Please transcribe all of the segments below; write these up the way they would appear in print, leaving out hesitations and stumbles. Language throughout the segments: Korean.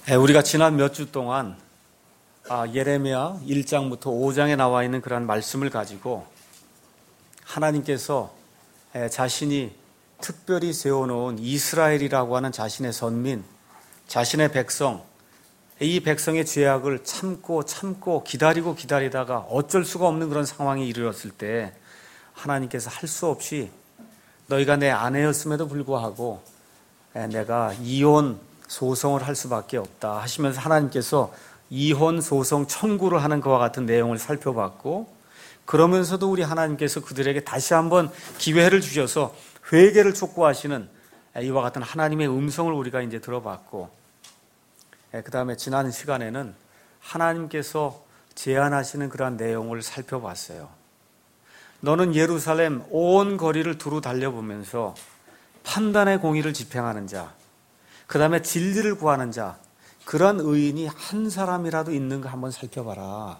우리가 지난 몇 주 동안 예레미야 1장부터 5장에 나와 있는 그러한 말씀을 가지고 하나님께서 자신이 특별히 세워놓은 이스라엘이라고 하는 자신의 선민, 자신의 백성, 이 백성의 죄악을 참고 기다리다가 어쩔 수가 없는 그런 상황에 이르렀을 때 하나님께서 할 수 없이 너희가 내 아내였음에도 불구하고 내가 이혼 소송을 할 수밖에 없다 하시면서 하나님께서 이혼 소송 청구를 하는 것과 같은 내용을 살펴봤고, 그러면서도 우리 하나님께서 그들에게 다시 한번 기회를 주셔서 회개를 촉구하시는 이와 같은 하나님의 음성을 우리가 이제 들어봤고, 그 다음에 지난 시간에는 하나님께서 제안하시는 그러한 내용을 살펴봤어요. 너는 예루살렘 온 거리를 두루 달려보면서 판단의 공의를 집행하는 자, 그 다음에 진리를 구하는 자, 그런 의인이 한 사람이라도 있는가 한번 살펴봐라.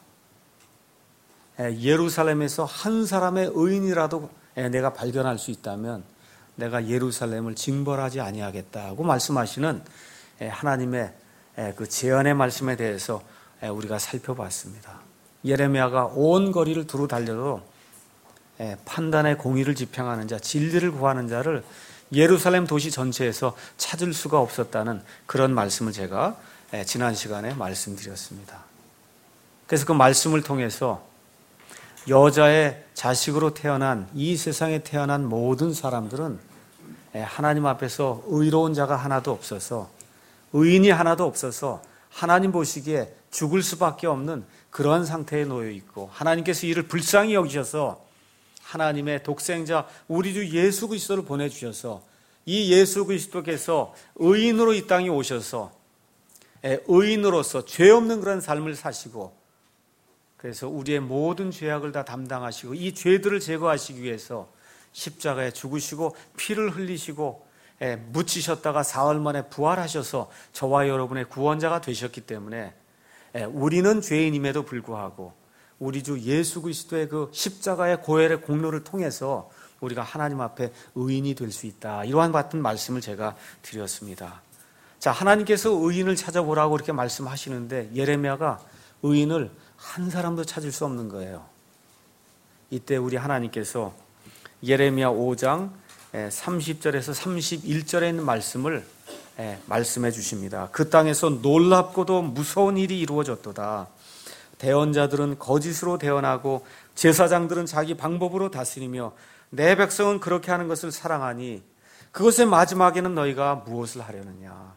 예루살렘에서 한 사람의 의인이라도 내가 발견할 수 있다면 내가 예루살렘을 징벌하지 아니하겠다고 말씀하시는 하나님의 그 제안의 말씀에 대해서 우리가 살펴봤습니다. 예레미야가 온 거리를 두루 달려도 판단의 공의를 집행하는 자, 진리를 구하는 자를 예루살렘 도시 전체에서 찾을 수가 없었다는 그런 말씀을 제가 지난 시간에 말씀드렸습니다. 그래서 그 말씀을 통해서 여자의 자식으로 태어난 이 세상에 태어난 모든 사람들은 하나님 앞에서 의로운 자가 하나도 없어서, 의인이 하나도 없어서 하나님 보시기에 죽을 수밖에 없는 그런 상태에 놓여 있고, 하나님께서 이를 불쌍히 여기셔서 하나님의 독생자 우리 주 예수 그리스도를 보내주셔서 이 예수 그리스도께서 의인으로 이 땅에 오셔서 의인으로서 죄 없는 그런 삶을 사시고, 그래서 우리의 모든 죄악을 다 담당하시고 이 죄들을 제거하시기 위해서 십자가에 죽으시고 피를 흘리시고 묻히셨다가 사흘 만에 부활하셔서 저와 여러분의 구원자가 되셨기 때문에 우리는 죄인임에도 불구하고 우리 주 예수 그리스도의 그 십자가의 고혈의 공로를 통해서 우리가 하나님 앞에 의인이 될 수 있다, 이러한 같은 말씀을 제가 드렸습니다. 자, 하나님께서 의인을 찾아보라고 이렇게 말씀하시는데 예레미야가 의인을 한 사람도 찾을 수 없는 거예요. 이때 우리 하나님께서 예레미야 5장 30절에서 31절에 있는 말씀을 말씀해 주십니다. 그 땅에서 놀랍고도 무서운 일이 이루어졌도다. 대언자들은 거짓으로 대언하고 제사장들은 자기 방법으로 다스리며 내 백성은 그렇게 하는 것을 사랑하니 그것의 마지막에는 너희가 무엇을 하려느냐.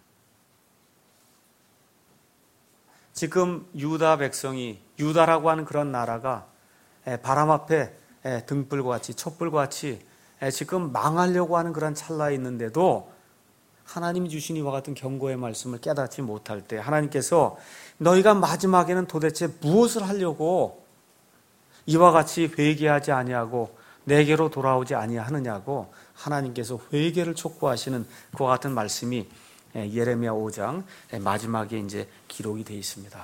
지금 유다 백성이, 유다라고 하는 그런 나라가 바람 앞에 등불과 같이, 촛불과 같이 지금 망하려고 하는 그런 찰나에 있는데도 하나님이 주신 이와 같은 경고의 말씀을 깨닫지 못할 때 하나님께서 너희가 마지막에는 도대체 무엇을 하려고 이와 같이 회개하지 아니하고 내게로 돌아오지 아니하느냐고 하나님께서 회개를 촉구하시는 그와 같은 말씀이 예레미야 5장 마지막에 이제 기록이 되어 있습니다.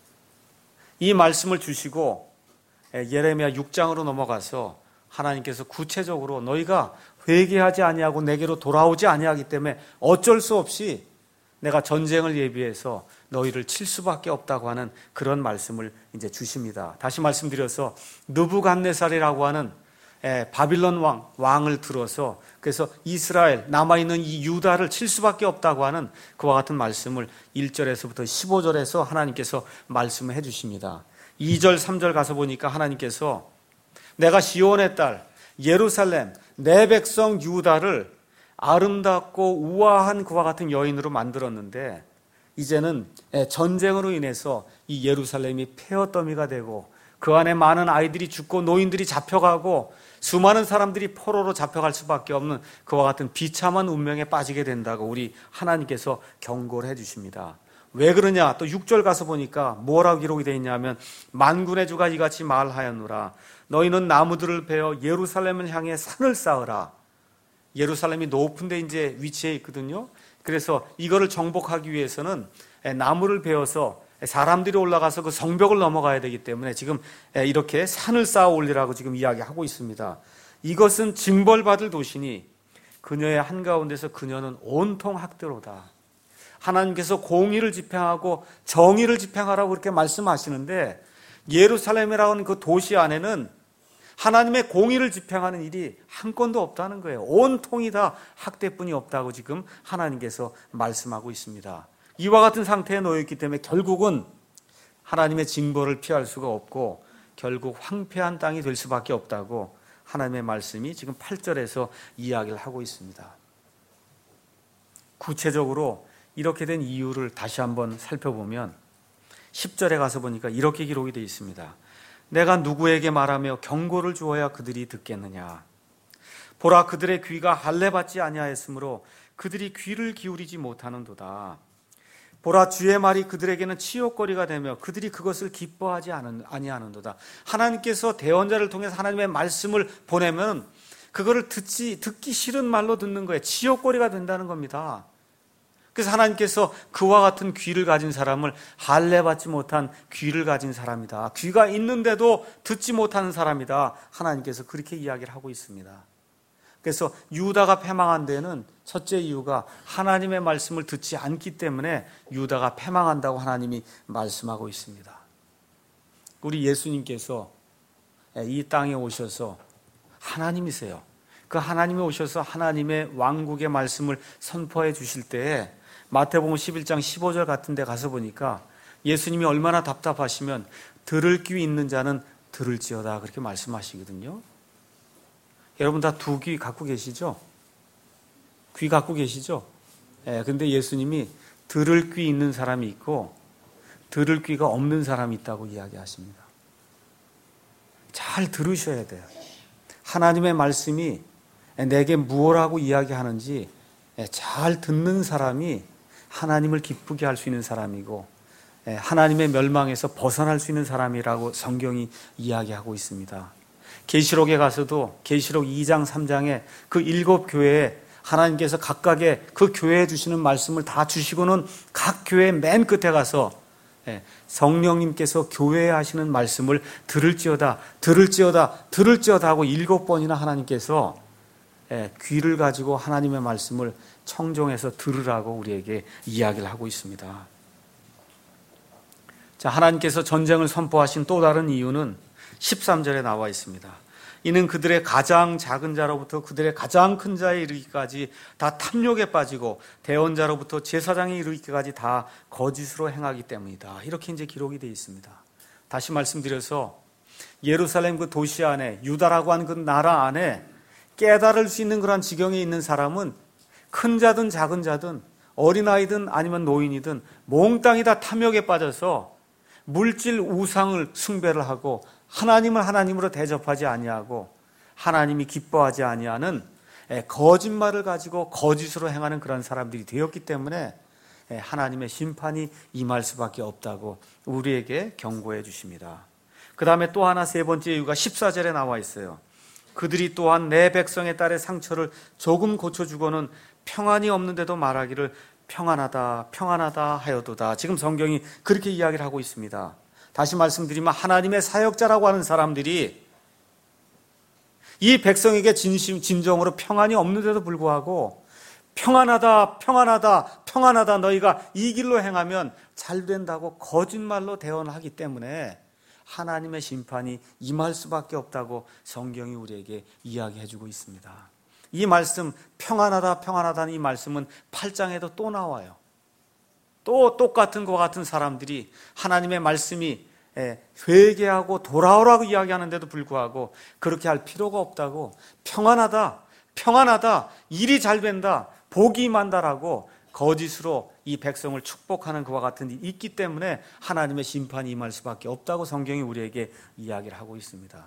이 말씀을 주시고 예레미야 6장으로 넘어가서 하나님께서 구체적으로 너희가 회개하지 아니하고 내게로 돌아오지 아니하기 때문에 어쩔 수 없이 내가 전쟁을 예비해서 너희를 칠 수밖에 없다고 하는 그런 말씀을 이제 주십니다. 다시 말씀드려서 느부갓네살이라고 하는 바빌론 왕을 들어서 그래서 이스라엘 남아있는 이 유다를 칠 수밖에 없다고 하는 그와 같은 말씀을 1절에서부터 15절에서 하나님께서 말씀을 해 주십니다. 2절 3절 가서 보니까 하나님께서 내가 시온의 딸 예루살렘 내 백성 유다를 아름답고 우아한 그와 같은 여인으로 만들었는데 이제는 전쟁으로 인해서 이 예루살렘이 폐허더미가 되고 그 안에 많은 아이들이 죽고 노인들이 잡혀가고 수많은 사람들이 포로로 잡혀갈 수밖에 없는 그와 같은 비참한 운명에 빠지게 된다고 우리 하나님께서 경고를 해 주십니다. 왜 그러냐? 또 6절 가서 보니까 뭐라고 기록이 되어 있냐면 만군의 주가 이같이 말하였노라. 너희는 나무들을 베어 예루살렘을 향해 산을 쌓으라. 예루살렘이 높은 데 이제 위치해 있거든요. 그래서 이거를 정복하기 위해서는 나무를 베어서 사람들이 올라가서 그 성벽을 넘어가야 되기 때문에 지금 이렇게 산을 쌓아 올리라고 지금 이야기하고 있습니다. 이것은 징벌받을 도시니 그녀의 한가운데서 그녀는 온통 학대로다. 하나님께서 공의를 집행하고 정의를 집행하라고 그렇게 말씀하시는데, 예루살렘이라는 그 도시 안에는 하나님의 공의를 집행하는 일이 한 건도 없다는 거예요. 온통이 다 학대뿐이 없다고 지금 하나님께서 말씀하고 있습니다. 이와 같은 상태에 놓여있기 때문에 결국은 하나님의 징벌을 피할 수가 없고 결국 황폐한 땅이 될 수밖에 없다고 하나님의 말씀이 지금 8절에서 이야기를 하고 있습니다. 구체적으로 이렇게 된 이유를 다시 한번 살펴보면 10절에 가서 보니까 이렇게 기록이 되어 있습니다. 내가 누구에게 말하며 경고를 주어야 그들이 듣겠느냐. 보라, 그들의 귀가 할례받지 아니하였으므로 그들이 귀를 기울이지 못하는도다. 보라, 주의 말이 그들에게는 치욕거리가 되며 그들이 그것을 기뻐하지 아니하는도다. 하나님께서 대언자를 통해서 하나님의 말씀을 보내면 그거를 듣기 싫은 말로 듣는 거예요. 치욕거리가 된다는 겁니다. 그래서 하나님께서 그와 같은 귀를 가진 사람을 할례받지 못한 귀를 가진 사람이다. 귀가 있는데도 듣지 못하는 사람이다. 하나님께서 그렇게 이야기를 하고 있습니다. 그래서 유다가 패망한 데는 첫째 이유가 하나님의 말씀을 듣지 않기 때문에 유다가 패망한다고 하나님이 말씀하고 있습니다. 우리 예수님께서 이 땅에 오셔서 하나님이세요. 그 하나님이 오셔서 하나님의 왕국의 말씀을 선포해 주실 때에 마태복음 11장 15절 같은 데 가서 보니까 예수님이 얼마나 답답하시면 들을 귀 있는 자는 들을지어다 그렇게 말씀하시거든요. 여러분 다 두 귀 갖고 계시죠? 귀 갖고 계시죠? 근데 예수님이 들을 귀 있는 사람이 있고 들을 귀가 없는 사람이 있다고 이야기하십니다. 잘 들으셔야 돼요. 하나님의 말씀이 내게 무엇라고 이야기하는지 잘 듣는 사람이 하나님을 기쁘게 할 수 있는 사람이고 하나님의 멸망에서 벗어날 수 있는 사람이라고 성경이 이야기하고 있습니다. 계시록에 가서도 계시록 2장 3장에 그 7교회에 하나님께서 각각의 그 교회에 주시는 말씀을 다 주시고는 각 교회 맨 끝에 가서 성령님께서 교회에 하시는 말씀을 들을지어다 들을지어다 들을지어다 하고 7번이나 하나님께서 귀를 가지고 하나님의 말씀을 청종해서 들으라고 우리에게 이야기를 하고 있습니다. 자, 하나님께서 전쟁을 선포하신 또 다른 이유는 13절에 나와 있습니다. 이는 그들의 가장 작은 자로부터 그들의 가장 큰 자에 이르기까지 다 탐욕에 빠지고 대언자로부터 제사장에 이르기까지 다 거짓으로 행하기 때문이다. 이렇게 이제 기록이 되어 있습니다. 다시 말씀드려서 예루살렘 그 도시 안에 유다라고 하는 그 나라 안에 깨달을 수 있는 그런 지경에 있는 사람은 큰 자든 작은 자든 어린아이든 아니면 노인이든 몽땅이 다 탐욕에 빠져서 물질 우상을 숭배를 하고 하나님을 하나님으로 대접하지 아니하고 하나님이 기뻐하지 아니하는 거짓말을 가지고 거짓으로 행하는 그런 사람들이 되었기 때문에 하나님의 심판이 임할 수밖에 없다고 우리에게 경고해 주십니다. 그 다음에 또 하나 세 번째 이유가 14절에 나와 있어요. 그들이 또한 내 백성의 딸의 상처를 조금 고쳐주고는 평안이 없는데도 말하기를 평안하다 평안하다 하여도다. 지금 성경이 그렇게 이야기를 하고 있습니다. 다시 말씀드리면 하나님의 사역자라고 하는 사람들이 이 백성에게 진정으로 평안이 없는데도 불구하고 평안하다 평안하다 평안하다 너희가 이 길로 행하면 잘 된다고 거짓말로 대언하기 때문에 하나님의 심판이 임할 수밖에 없다고 성경이 우리에게 이야기해주고 있습니다. 이 말씀 평안하다 평안하다는 이 말씀은 8장에도 또 나와요. 또 똑같은 것 같은 사람들이 하나님의 말씀이 회개하고 돌아오라고 이야기하는데도 불구하고 그렇게 할 필요가 없다고 평안하다 평안하다 일이 잘 된다 복이 임한다라고 거짓으로 이 백성을 축복하는 그와 같은 일이 있기 때문에 하나님의 심판이 임할 수밖에 없다고 성경이 우리에게 이야기를 하고 있습니다.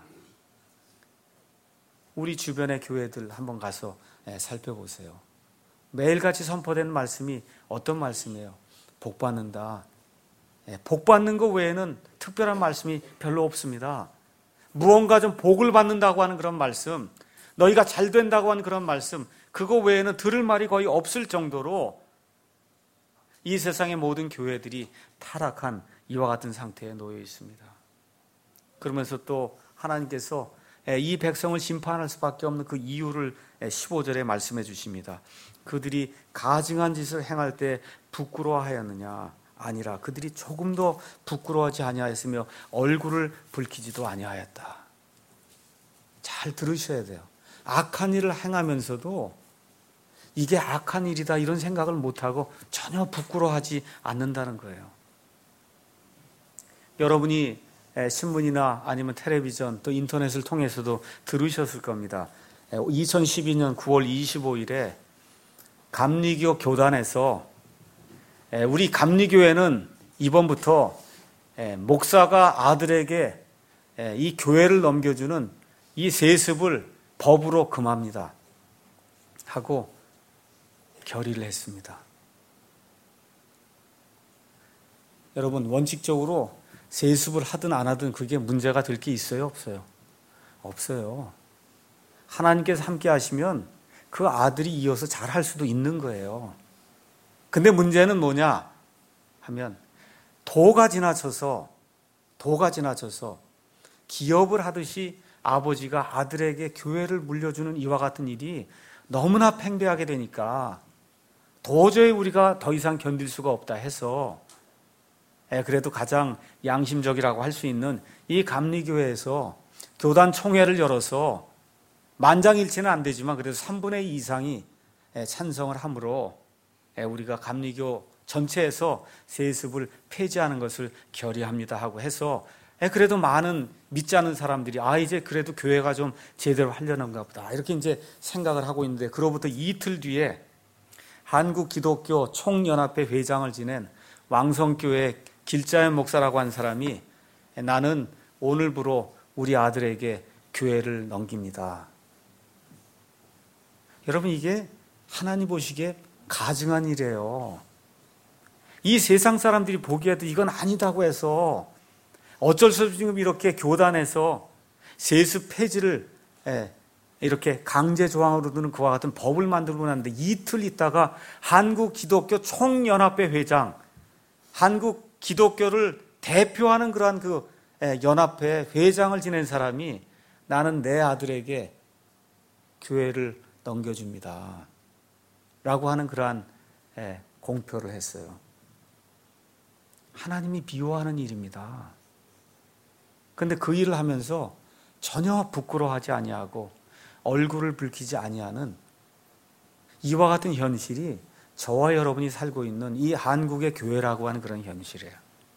우리 주변의 교회들 한번 가서 살펴보세요. 매일같이 선포되는 말씀이 어떤 말씀이에요? 복 받는다. 복 받는 것 외에는 특별한 말씀이 별로 없습니다. 무언가 좀 복을 받는다고 하는 그런 말씀, 너희가 잘 된다고 하는 그런 말씀, 그거 외에는 들을 말이 거의 없을 정도로 이 세상의 모든 교회들이 타락한 이와 같은 상태에 놓여 있습니다. 그러면서 또 하나님께서 이 백성을 심판할 수밖에 없는 그 이유를 15절에 말씀해 주십니다. 그들이 가증한 짓을 행할 때 부끄러워하였느냐? 아니라 그들이 조금도 부끄러워하지 아니하였으며 얼굴을 붉히지도 아니하였다. 잘 들으셔야 돼요. 악한 일을 행하면서도 이게 악한 일이다 이런 생각을 못하고 전혀 부끄러워하지 않는다는 거예요. 여러분이 신문이나 아니면 텔레비전 또 인터넷을 통해서도 들으셨을 겁니다. 2012년 9월 25일에 감리교 교단에서 우리 감리교회는 이번부터 목사가 아들에게 이 교회를 넘겨주는 이 세습을 법으로 금합니다 하고 결의를 했습니다. 여러분, 원칙적으로 세습을 하든 안 하든 그게 문제가 될 게 있어요? 없어요? 없어요. 하나님께서 함께 하시면 그 아들이 이어서 잘할 수도 있는 거예요. 근데 문제는 뭐냐 하면 도가 지나쳐서 기업을 하듯이 아버지가 아들에게 교회를 물려주는 이와 같은 일이 너무나 팽배하게 되니까 도저히 우리가 더 이상 견딜 수가 없다 해서 그래도 가장 양심적이라고 할 수 있는 이 감리교회에서 교단 총회를 열어서 만장일치는 안 되지만 그래도 3분의 2 이상이 찬성을 함으로 우리가 감리교 전체에서 세습을 폐지하는 것을 결의합니다 하고 해서 그래도 많은 믿지 않는 사람들이 이제 그래도 교회가 좀 제대로 하려는가 보다 이렇게 이제 생각을 하고 있는데 그로부터 이틀 뒤에 한국 기독교 총연합회 회장을 지낸 왕성교회 길자연 목사라고 한 사람이 나는 오늘부로 우리 아들에게 교회를 넘깁니다. 여러분, 이게 하나님 보시기에 가증한 일이에요. 이 세상 사람들이 보기에도 이건 아니다고 해서 어쩔 수 없이 지금 이렇게 교단에서 세습 폐지를 이렇게 강제 조항으로 두는 그와 같은 법을 만들고 났는데 이틀 있다가 한국 기독교 총연합회 회장, 한국 기독교를 대표하는 그러한 그 연합회 회장을 지낸 사람이 나는 내 아들에게 교회를 넘겨줍니다 라고 하는 그러한 공표를 했어요. 하나님이 미워하는 일입니다. 그런데 그 일을 하면서 전혀 부끄러워하지 아니하고 얼굴을 붉히지 아니하는 이와 같은 현실이 저와 여러분이 살고 있는 이 한국의 교회라고 하는 그런 현실이에요.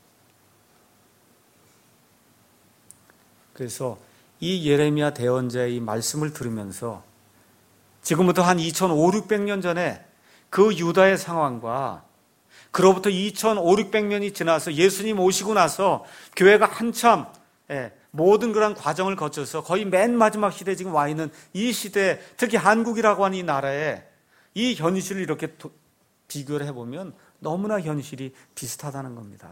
그래서 이 예레미야 대언자의 이 말씀을 들으면서 지금부터 한 2500~600년 전에 그 유다의 상황과 그로부터 2500~600년이 지나서 예수님 오시고 나서 교회가 한참 모든 그런 과정을 거쳐서 거의 맨 마지막 시대에 지금 와 있는 이 시대, 특히 한국이라고 하는 이 나라에 이 현실을 이렇게 비교를 해보면 너무나 현실이 비슷하다는 겁니다.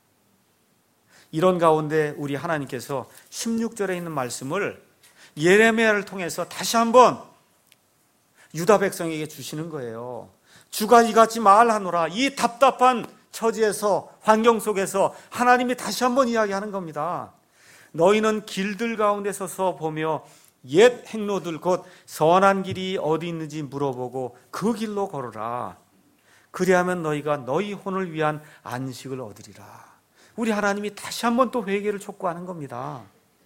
이런 가운데 우리 하나님께서 16절에 있는 말씀을 예레미야를 통해서 다시 한번 유다 백성에게 주시는 거예요. 주가 이같이 말하노라. 이 답답한 처지에서, 환경 속에서 하나님이 다시 한번 이야기하는 겁니다. 너희는 길들 가운데 서서 보며 옛 행로들 곧 선한 길이 어디 있는지 물어보고 그 길로 걸어라. 그리하면 너희가 너희 혼을 위한 안식을 얻으리라. 우리 하나님이 다시 한번 또 회개를 촉구하는 겁니다.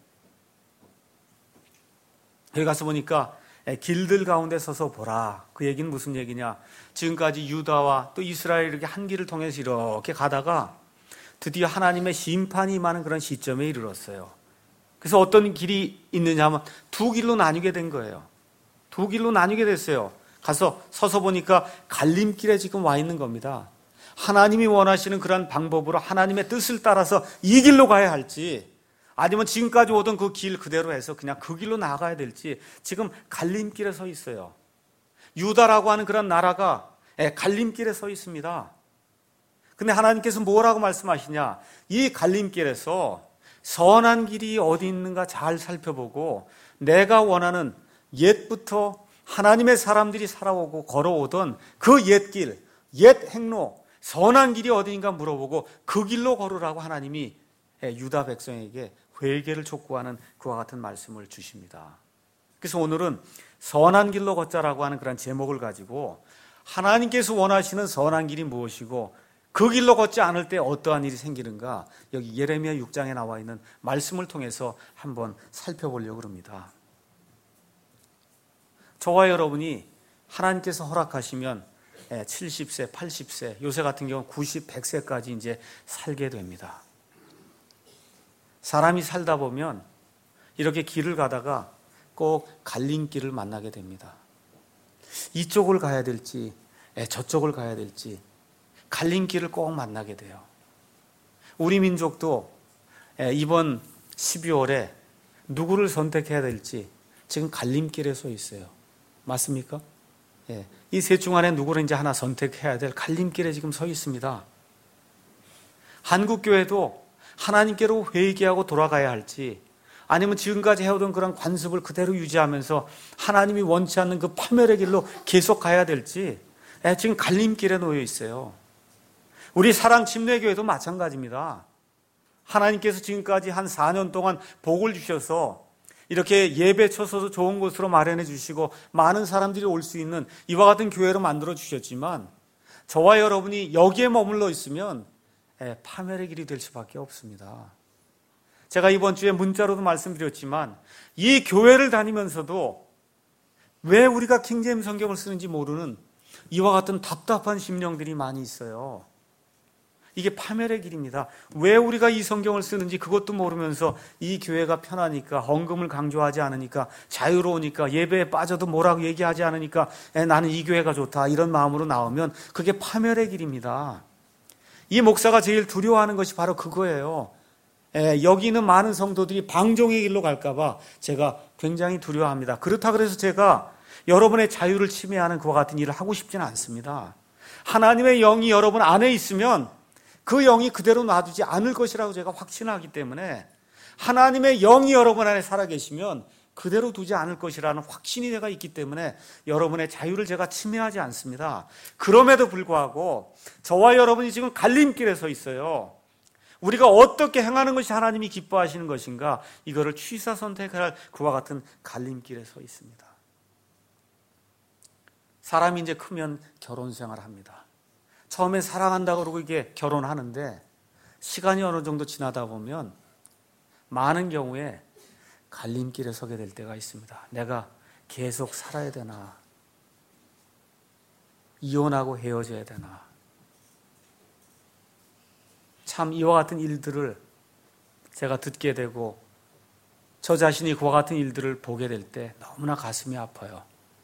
여기 가서 보니까 길들 가운데 서서 보라. 그 얘기는 무슨 얘기냐? 지금까지 유다와 또 이스라엘 이렇게 한 길을 통해서 이렇게 가다가 드디어 하나님의 심판이 임하는 그런 시점에 이르렀어요. 그래서 어떤 길이 있느냐 하면 두 길로 나뉘게 된 거예요. 두 길로 나뉘게 됐어요. 가서 서서 보니까 갈림길에 지금 와 있는 겁니다. 하나님이 원하시는 그런 방법으로 하나님의 뜻을 따라서 이 길로 가야 할지 아니면 지금까지 오던 그 길 그대로 해서 그냥 그 길로 나가야 될지 지금 갈림길에 서 있어요. 유다라고 하는 그런 나라가 갈림길에 서 있습니다. 근데 하나님께서 뭐라고 말씀하시냐? 이 갈림길에서 선한 길이 어디 있는가 잘 살펴보고 내가 원하는 옛부터 하나님의 사람들이 살아오고 걸어오던 그 옛길, 옛 행로, 선한 길이 어디인가 물어보고 그 길로 걸으라고 하나님이 유다 백성에게 회개를 촉구하는 그와 같은 말씀을 주십니다. 그래서 오늘은 선한 길로 걷자라고 하는 그런 제목을 가지고 하나님께서 원하시는 선한 길이 무엇이고 그 길로 걷지 않을 때 어떠한 일이 생기는가, 여기 예레미야 6장에 나와 있는 말씀을 통해서 한번 살펴보려고 합니다. 저와 여러분이 하나님께서 허락하시면 70세, 80세, 요새 같은 경우 90, 100세까지 이제 살게 됩니다. 사람이 살다 보면 이렇게 길을 가다가 꼭 갈림길을 만나게 됩니다. 이쪽을 가야 될지 저쪽을 가야 될지 갈림길을 꼭 만나게 돼요. 우리 민족도 이번 12월에 누구를 선택해야 될지 지금 갈림길에 서 있어요. 맞습니까? 이 셋 중 안에 누구를 이제 하나 선택해야 될 갈림길에 지금 서 있습니다. 한국교회도 하나님께로 회개하고 돌아가야 할지, 아니면 지금까지 해오던 그런 관습을 그대로 유지하면서 하나님이 원치 않는 그 파멸의 길로 계속 가야 될지 지금 갈림길에 놓여 있어요. 우리 사랑 침례교회도 마찬가지입니다. 하나님께서 지금까지 한 4년 동안 복을 주셔서 이렇게 예배 쳐서도 좋은 곳으로 마련해 주시고 많은 사람들이 올 수 있는 이와 같은 교회로 만들어 주셨지만, 저와 여러분이 여기에 머물러 있으면 파멸의 길이 될 수밖에 없습니다. 제가 이번 주에 문자로도 말씀드렸지만, 이 교회를 다니면서도 왜 우리가 킹제임스 성경을 쓰는지 모르는 이와 같은 답답한 심령들이 많이 있어요. 이게 파멸의 길입니다. 왜 우리가 이 성경을 쓰는지 그것도 모르면서 이 교회가 편하니까, 헌금을 강조하지 않으니까, 자유로우니까, 예배에 빠져도 뭐라고 얘기하지 않으니까 나는 이 교회가 좋다, 이런 마음으로 나오면 그게 파멸의 길입니다. 이 목사가 제일 두려워하는 것이 바로 그거예요. 여기 있는 많은 성도들이 방종의 길로 갈까봐 제가 굉장히 두려워합니다. 그렇다고 해서 제가 여러분의 자유를 침해하는 그와 같은 일을 하고 싶지는 않습니다. 하나님의 영이 여러분 안에 있으면 그 영이 그대로 놔두지 않을 것이라고 제가 확신하기 때문에, 하나님의 영이 여러분 안에 살아계시면 그대로 두지 않을 것이라는 확신이 내가 있기 때문에 여러분의 자유를 제가 침해하지 않습니다. 그럼에도 불구하고 저와 여러분이 지금 갈림길에 서 있어요. 우리가 어떻게 행하는 것이 하나님이 기뻐하시는 것인가, 이거를 취사 선택할 그와 같은 갈림길에 서 있습니다. 사람이 이제 크면 결혼 생활을 합니다. 처음에 사랑한다고 그러고 이게 결혼하는데 시간이 어느 정도 지나다 보면 많은 경우에 갈림길에 서게 될 때가 있습니다. 내가 계속 살아야 되나? 이혼하고 헤어져야 되나? 참 이와 같은 일들을 제가 듣게 되고 저 자신이 그와 같은 일들을 보게 될 때 너무나 가슴이 아파요.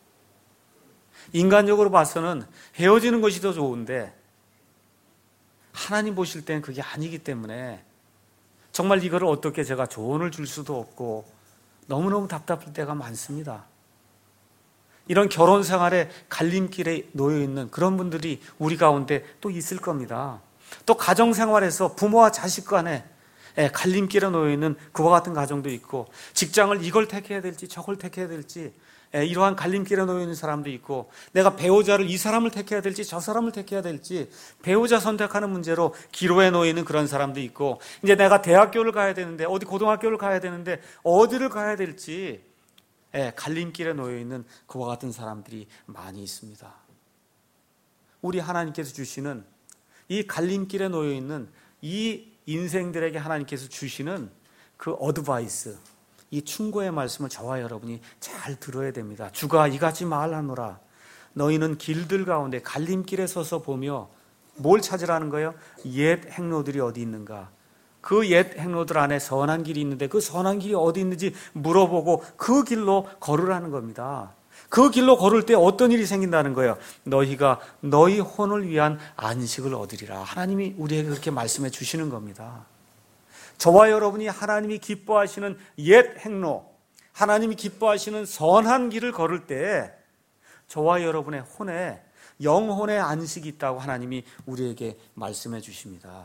인간적으로 봐서는 헤어지는 것이 더 좋은데 하나님 보실 때는 그게 아니기 때문에 정말 이거를 어떻게 제가 조언을 줄 수도 없고 너무너무 답답할 때가 많습니다. 이런 결혼 생활에 갈림길에 놓여 있는 그런 분들이 우리 가운데 또 있을 겁니다. 또 가정 생활에서 부모와 자식 간에 갈림길에 놓여 있는 그와 같은 가정도 있고, 직장을 이걸 택해야 될지 저걸 택해야 될지 이러한 갈림길에 놓여 있는 사람도 있고, 내가 배우자를 이 사람을 택해야 될지 저 사람을 택해야 될지 배우자 선택하는 문제로 기로에 놓여 있는 그런 사람도 있고, 이제 내가 대학교를 가야 되는데 어디 고등학교를 가야 되는데 어디를 가야 될지 갈림길에 놓여 있는 그와 같은 사람들이 많이 있습니다. 우리 하나님께서 주시는 이 갈림길에 놓여 있는 이 인생들에게 하나님께서 주시는 그 어드바이스, 이 충고의 말씀을 저와 여러분이 잘 들어야 됩니다. 주가 이같이 말하노라. 너희는 길들 가운데 갈림길에 서서 보며 뭘 찾으라는 거예요? 옛 행로들이 어디 있는가? 그 옛 행로들 안에 선한 길이 있는데 그 선한 길이 어디 있는지 물어보고 그 길로 걸으라는 겁니다. 그 길로 걸을 때 어떤 일이 생긴다는 거예요? 너희가 너희 혼을 위한 안식을 얻으리라. 하나님이 우리에게 그렇게 말씀해 주시는 겁니다. 저와 여러분이 하나님이 기뻐하시는 옛 행로, 하나님이 기뻐하시는 선한 길을 걸을 때 저와 여러분의 혼에 영혼의 안식이 있다고 하나님이 우리에게 말씀해 주십니다.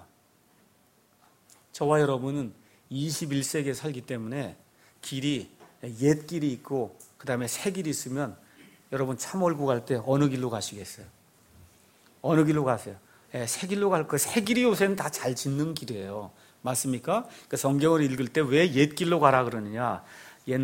저와 여러분은 21세기에 살기 때문에 길이 옛 길이 있고 그 다음에 새 길이 있으면 여러분 차 몰고 갈 때 어느 길로 가시겠어요? 어느 길로 가세요? 새 길로 갈 거예요. 새 길이 요새는 다 잘 짓는 길이에요. 맞습니까? 그러니까 성경을 읽을 때 왜 옛 길로 가라 그러느냐?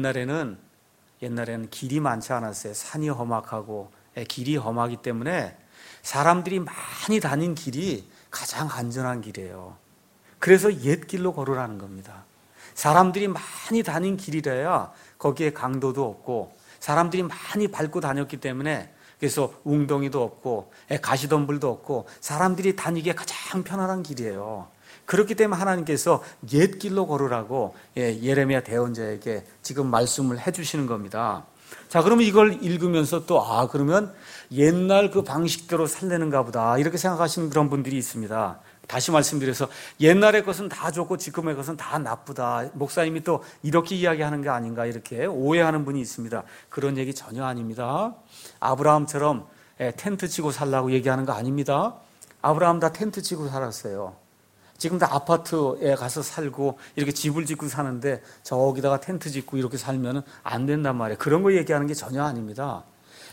옛날에는 길이 많지 않았어요. 산이 험악하고 길이 험하기 때문에 사람들이 많이 다닌 길이 가장 안전한 길이에요. 그래서 옛 길로 걸으라는 겁니다. 사람들이 많이 다닌 길이라야 거기에 강도도 없고 사람들이 많이 밟고 다녔기 때문에 그래서 웅덩이도 없고 가시덤불도 없고 사람들이 다니기에 가장 편안한 길이에요. 그렇기 때문에 하나님께서 옛 길로 걸으라고 예레미야 대언자에게 지금 말씀을 해주시는 겁니다. 자, 그러면 이걸 읽으면서 또 그러면 옛날 그 방식대로 살려는가 보다 이렇게 생각하시는 그런 분들이 있습니다. 다시 말씀드려서 옛날의 것은 다 좋고 지금의 것은 다 나쁘다. 목사님이 또 이렇게 이야기하는 게 아닌가 이렇게 오해하는 분이 있습니다. 그런 얘기 전혀 아닙니다. 아브라함처럼 텐트 치고 살라고 얘기하는 거 아닙니다. 아브라함 다 텐트 치고 살았어요. 지금 다 아파트에 가서 살고 이렇게 집을 짓고 사는데 저기다가 텐트 짓고 이렇게 살면 안 된단 말이에요. 그런 거 얘기하는 게 전혀 아닙니다.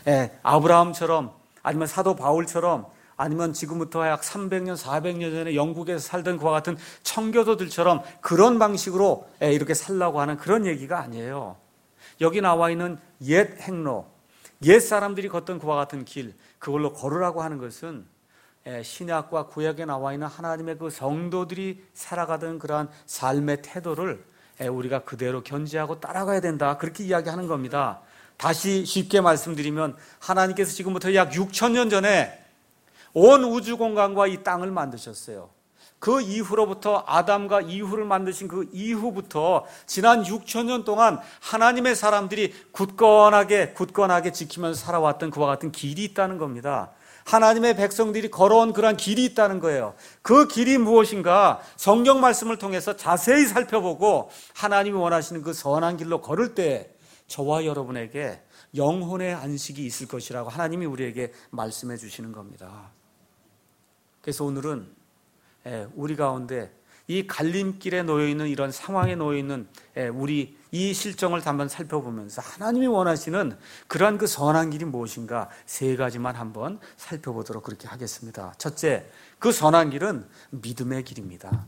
아브라함처럼 아니면 사도 바울처럼 아니면 지금부터 약 300년, 400년 전에 영국에서 살던 그와 같은 청교도들처럼 그런 방식으로 이렇게 살라고 하는 그런 얘기가 아니에요. 여기 나와 있는 옛 행로, 옛 사람들이 걷던 그와 같은 길, 그걸로 걸으라고 하는 것은 신약과 구약에 나와 있는 하나님의 그 성도들이 살아가던 그러한 삶의 태도를 우리가 그대로 견지하고 따라가야 된다. 그렇게 이야기하는 겁니다. 다시 쉽게 말씀드리면 하나님께서 지금부터 약 6,000년 전에 온 우주 공간과 이 땅을 만드셨어요. 그 이후로부터 아담과 이후를 만드신 그 이후부터 지난 6,000년 동안 하나님의 사람들이 굳건하게 지키면서 살아왔던 그와 같은 길이 있다는 겁니다. 하나님의 백성들이 걸어온 그러한 길이 있다는 거예요. 그 길이 무엇인가 성경 말씀을 통해서 자세히 살펴보고 하나님이 원하시는 그 선한 길로 걸을 때 저와 여러분에게 영혼의 안식이 있을 것이라고 하나님이 우리에게 말씀해 주시는 겁니다. 그래서 오늘은 우리 가운데 이 갈림길에 놓여있는 이런 상황에 놓여있는 우리 이 실정을 한번 살펴보면서 하나님이 원하시는 그러한 그 선한 길이 무엇인가 3가지만 한번 살펴보도록 그렇게 하겠습니다. 첫째, 그 선한 길은 믿음의 길입니다.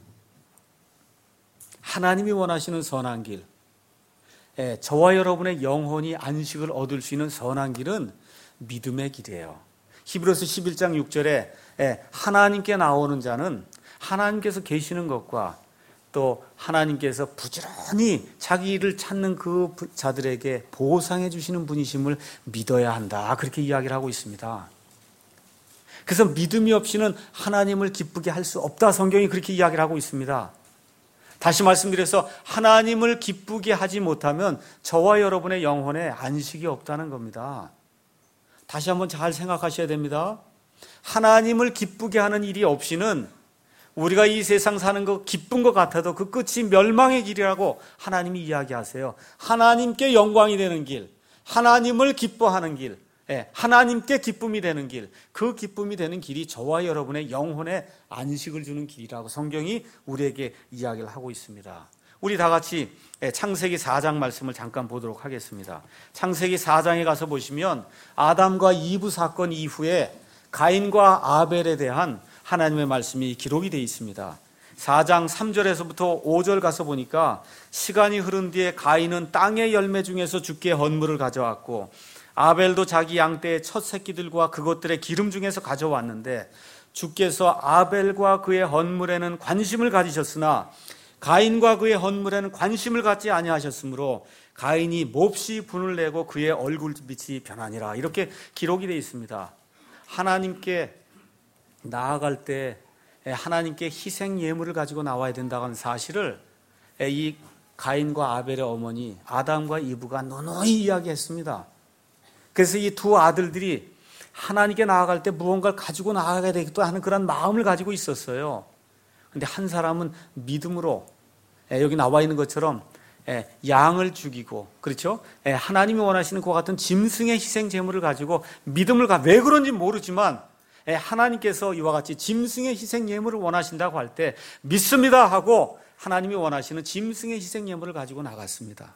하나님이 원하시는 선한 길, 저와 여러분의 영혼이 안식을 얻을 수 있는 선한 길은 믿음의 길이에요. 히브리서 11장 6절에 하나님께 나오는 자는 하나님께서 계시는 것과 또 하나님께서 부지런히 자기 일을 찾는 그 자들에게 보상해 주시는 분이심을 믿어야 한다. 그렇게 이야기를 하고 있습니다. 그래서 믿음이 없이는 하나님을 기쁘게 할 수 없다. 성경이 그렇게 이야기를 하고 있습니다. 다시 말씀드려서 하나님을 기쁘게 하지 못하면 저와 여러분의 영혼에 안식이 없다는 겁니다. 다시 한번 잘 생각하셔야 됩니다. 하나님을 기쁘게 하는 일이 없이는 우리가 이 세상 사는 거 기쁜 것 같아도 그 끝이 멸망의 길이라고 하나님이 이야기하세요. 하나님께 영광이 되는 길, 하나님을 기뻐하는 길, 하나님께 기쁨이 되는 길, 그 기쁨이 되는 길이 저와 여러분의 영혼에 안식을 주는 길이라고 성경이 우리에게 이야기를 하고 있습니다. 우리 다 같이 창세기 4장 말씀을 잠깐 보도록 하겠습니다. 창세기 4장에 가서 보시면 아담과 이브 사건 이후에 가인과 아벨에 대한 하나님의 말씀이 기록이 되어 있습니다. 4장 3절에서부터 5절 가서 보니까 시간이 흐른 뒤에 가인은 땅의 열매 중에서 주께 헌물을 가져왔고 아벨도 자기 양떼의 첫 새끼들과 그것들의 기름 중에서 가져왔는데 주께서 아벨과 그의 헌물에는 관심을 가지셨으나 가인과 그의 헌물에는 관심을 갖지 아니하셨으므로 가인이 몹시 분을 내고 그의 얼굴빛이 변하니라. 이렇게 기록이 되어 있습니다. 하나님께 나아갈 때 하나님께 희생 예물을 가지고 나와야 된다는 사실을 이 가인과 아벨의 어머니 아담과 이브가 노노히 이야기했습니다. 그래서 이 두 아들들이 하나님께 나아갈 때 무언가를 가지고 나아가야 되겠다 하는 그런 마음을 가지고 있었어요. 그런데 한 사람은 믿음으로 여기 나와 있는 것처럼 양을 죽이고, 그렇죠? 하나님이 원하시는 것 같은 짐승의 희생 제물을 가지고 믿음을 왜 그런지 모르지만 하나님께서 이와 같이 짐승의 희생 예물을 원하신다고 할 때 믿습니다 하고 하나님이 원하시는 짐승의 희생 예물을 가지고 나갔습니다.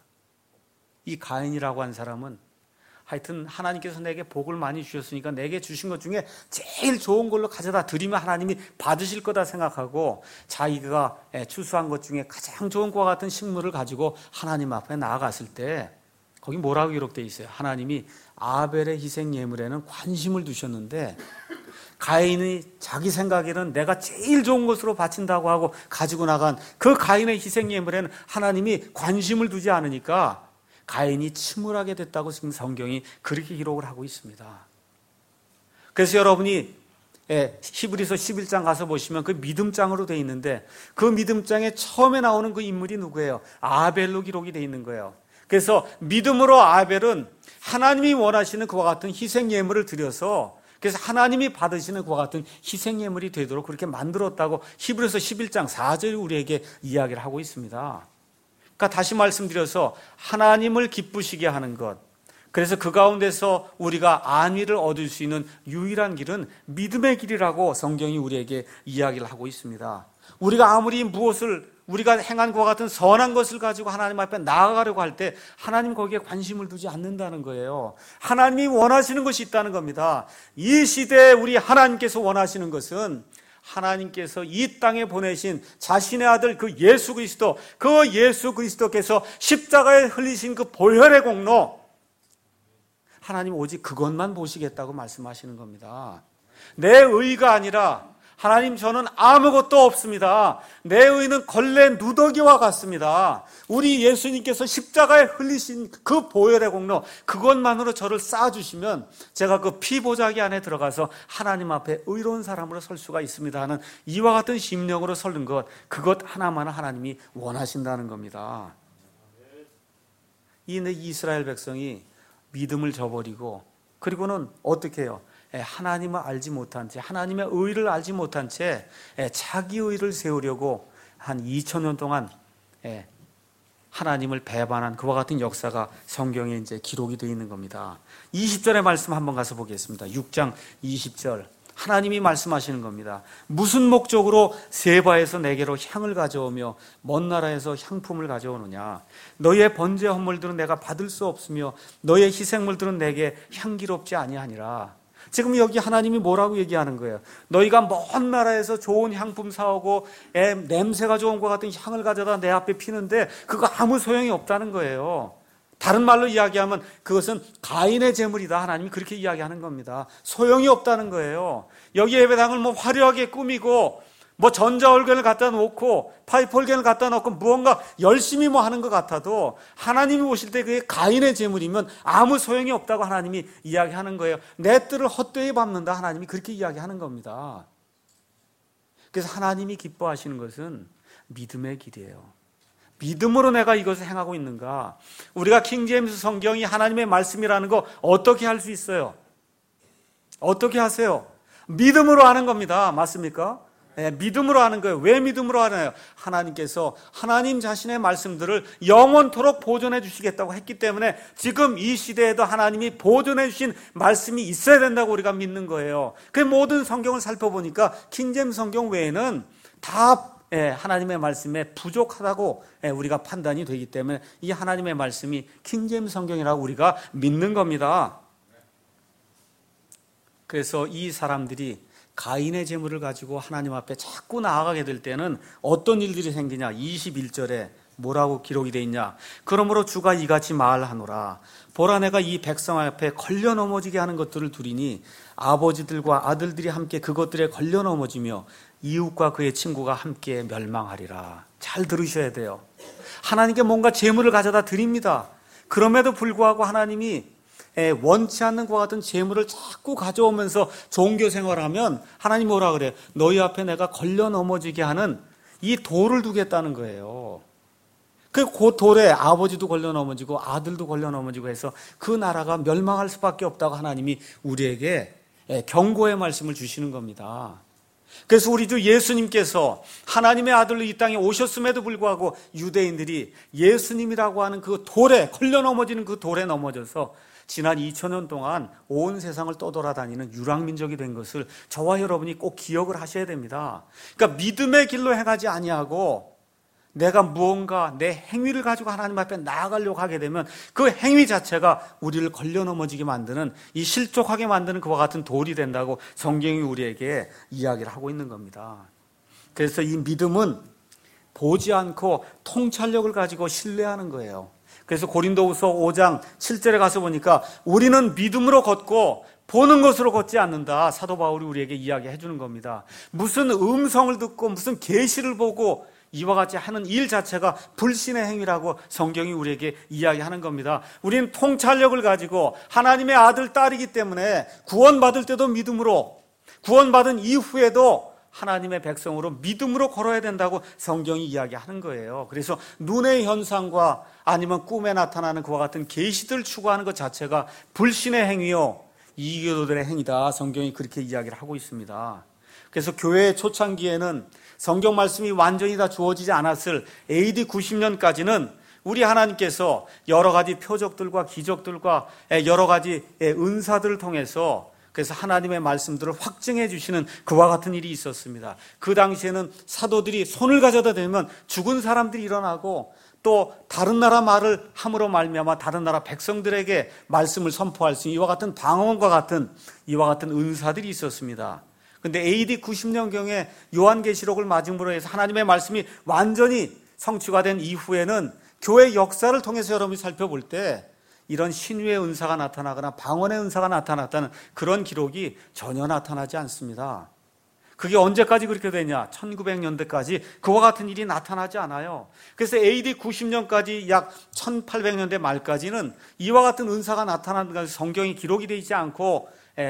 이 가인이라고 한 사람은 하여튼 하나님께서 내게 복을 많이 주셨으니까 내게 주신 것 중에 제일 좋은 걸로 가져다 드리면 하나님이 받으실 거다 생각하고 자기가 추수한 것 중에 가장 좋은 것과 같은 식물을 가지고 하나님 앞에 나아갔을 때 거기 뭐라고 기록되어 있어요? 하나님이 아벨의 희생 예물에는 관심을 두셨는데 가인이 자기 생각에는 내가 제일 좋은 것으로 바친다고 하고 가지고 나간 그 가인의 희생 예물에는 하나님이 관심을 두지 않으니까 가인이 침울하게 됐다고 지금 성경이 그렇게 기록을 하고 있습니다. 그래서 여러분이 히브리서 11장 가서 보시면 그 믿음장으로 되어 있는데 그 믿음장에 처음에 나오는 그 인물이 누구예요? 아벨로 기록이 되어 있는 거예요. 그래서 믿음으로 아벨은 하나님이 원하시는 그와 같은 희생 예물을 드려서 그래서 하나님이 받으시는 그와 같은 희생 예물이 되도록 그렇게 만들었다고 히브리서 11장 4절이 우리에게 이야기를 하고 있습니다. 그러니까 다시 말씀드려서 하나님을 기쁘시게 하는 것, 그래서 그 가운데서 우리가 안위를 얻을 수 있는 유일한 길은 믿음의 길이라고 성경이 우리에게 이야기를 하고 있습니다. 우리가 아무리 무엇을 우리가 행한 것과 같은 선한 것을 가지고 하나님 앞에 나아가려고 할 때 하나님 거기에 관심을 두지 않는다는 거예요. 하나님이 원하시는 것이 있다는 겁니다. 이 시대에 우리 하나님께서 원하시는 것은 하나님께서 이 땅에 보내신 자신의 아들 그 예수 그리스도께서 십자가에 흘리신 그 보혈의 공로, 하나님 오직 그것만 보시겠다고 말씀하시는 겁니다. 내 의가 아니라 하나님 저는 아무것도 없습니다. 내 의는 걸레 누더기와 같습니다. 우리 예수님께서 십자가에 흘리신 그 보혈의 공로, 그것만으로 저를 쌓아주시면 제가 그 피보자기 안에 들어가서 하나님 앞에 의로운 사람으로 설 수가 있습니다 하는 이와 같은 심령으로 서는 것, 그것 하나만 하나님이 원하신다는 겁니다. 이 이스라엘 백성이 믿음을 저버리고 그리고는 어떻게 해요? 하나님을 알지 못한 채, 하나님의 의를 알지 못한 채 자기 의를 세우려고 한 2000년 동안 하나님을 배반한 그와 같은 역사가 성경에 이제 기록이 되어 있는 겁니다. 20절의 말씀 한번 가서 보겠습니다. 6장 20절. 하나님이 말씀하시는 겁니다. 무슨 목적으로 세바에서 내게로 향을 가져오며 먼 나라에서 향품을 가져오느냐? 너희의 번제 헌물들은 내가 받을 수 없으며 너희의 희생물들은 내게 향기롭지 아니하니라. 지금 여기 하나님이 뭐라고 얘기하는 거예요? 너희가 먼 나라에서 좋은 향품 사오고 냄새가 좋은 것 같은 향을 가져다 내 앞에 피는데 그거 아무 소용이 없다는 거예요. 다른 말로 이야기하면 그것은 가인의 제물이다. 하나님이 그렇게 이야기하는 겁니다. 소용이 없다는 거예요. 여기 예배당을 뭐 화려하게 꾸미고 뭐 전자올겐을 갖다 놓고 파이프 올겐을 갖다 놓고 무언가 열심히 뭐 하는 것 같아도 하나님이 보실 때 그게 가인의 제물이면 아무 소용이 없다고 하나님이 이야기하는 거예요. 내 뜰을 헛되이 밟는다. 하나님이 그렇게 이야기하는 겁니다. 그래서 하나님이 기뻐하시는 것은 믿음의 길이에요. 믿음으로 내가 이것을 행하고 있는가? 우리가 킹제임스 성경이 하나님의 말씀이라는 거 어떻게 할 수 있어요? 어떻게 하세요? 믿음으로 하는 겁니다. 맞습니까? 네, 믿음으로 하는 거예요. 왜 믿음으로 하나요? 하나님께서 하나님 자신의 말씀들을 영원토록 보존해 주시겠다고 했기 때문에 지금 이 시대에도 하나님이 보존해 주신 말씀이 있어야 된다고 우리가 믿는 거예요. 그 모든 성경을 살펴보니까 킹제임스 성경 외에는 다 하나님의 말씀에 부족하다고 우리가 판단이 되기 때문에 이 하나님의 말씀이 킹제임스 성경이라고 우리가 믿는 겁니다. 그래서 이 사람들이 가인의 제물을 가지고 하나님 앞에 자꾸 나아가게 될 때는 어떤 일들이 생기냐? 21절에 뭐라고 기록이 되어 있냐? 그러므로 주가 이같이 말하노라. 보라, 내가 이 백성 앞에 걸려 넘어지게 하는 것들을 두리니 아버지들과 아들들이 함께 그것들에 걸려 넘어지며 이웃과 그의 친구가 함께 멸망하리라. 잘 들으셔야 돼요. 하나님께 뭔가 제물을 가져다 드립니다. 그럼에도 불구하고 하나님이 원치 않는 것과 같은 재물을 자꾸 가져오면서 종교 생활하면 하나님 뭐라 그래요? 너희 앞에 내가 걸려 넘어지게 하는 이 돌을 두겠다는 거예요. 그 돌에 아버지도 걸려 넘어지고 아들도 걸려 넘어지고 해서 그 나라가 멸망할 수밖에 없다고 하나님이 우리에게 경고의 말씀을 주시는 겁니다. 그래서 우리 주 예수님께서 하나님의 아들로 이 땅에 오셨음에도 불구하고 유대인들이 예수님이라고 하는 그 돌에 걸려 넘어지는 그 돌에 넘어져서 지난 2000년 동안 온 세상을 떠돌아다니는 유랑민족이 된 것을 저와 여러분이 꼭 기억을 하셔야 됩니다. 그러니까 믿음의 길로 행하지 아니하고 내가 무언가 내 행위를 가지고 하나님 앞에 나아가려고 하게 되면 그 행위 자체가 우리를 걸려 넘어지게 만드는, 이 실족하게 만드는 그와 같은 돌이 된다고 성경이 우리에게 이야기를 하고 있는 겁니다. 그래서 이 믿음은 보지 않고 통찰력을 가지고 신뢰하는 거예요. 그래서 고린도후서 5장 7절에 가서 보니까 우리는 믿음으로 걷고 보는 것으로 걷지 않는다. 사도 바울이 우리에게 이야기해 주는 겁니다. 무슨 음성을 듣고 무슨 계시를 보고 이와 같이 하는 일 자체가 불신의 행위라고 성경이 우리에게 이야기하는 겁니다. 우리는 통찰력을 가지고 하나님의 아들, 딸이기 때문에 구원받을 때도 믿음으로, 구원받은 이후에도 하나님의 백성으로 믿음으로 걸어야 된다고 성경이 이야기하는 거예요. 그래서 눈의 현상과 아니면 꿈에 나타나는 그와 같은 계시들 추구하는 것 자체가 불신의 행위요, 이교도들의 행위다. 성경이 그렇게 이야기를 하고 있습니다. 그래서 교회의 초창기에는 성경 말씀이 완전히 다 주어지지 않았을 AD 90년까지는 우리 하나님께서 여러 가지 표적들과 기적들과 여러 가지 은사들을 통해서 그래서 하나님의 말씀들을 확증해 주시는 그와 같은 일이 있었습니다. 그 당시에는 사도들이 손을 가져다 대면 죽은 사람들이 일어나고 또 다른 나라 말을 함으로 말미암아 다른 나라 백성들에게 말씀을 선포할 수 있는 이와 같은 방언과 같은 이와 같은 은사들이 있었습니다. 그런데 AD 90년경에 요한계시록을 마지막으로 해서 하나님의 말씀이 완전히 성취가 된 이후에는 교회 역사를 통해서 여러분이 살펴볼 때 이런 신유의 은사가 나타나거나 방언의 은사가 나타났다는 그런 기록이 전혀 나타나지 않습니다. 그게 언제까지 그렇게 되냐? 1900년대까지 그와 같은 일이 나타나지 않아요. 그래서 AD 90년까지 약 1800년대 말까지는 이와 같은 은사가 나타나는 것이 성경이 기록이 되어 있지 않고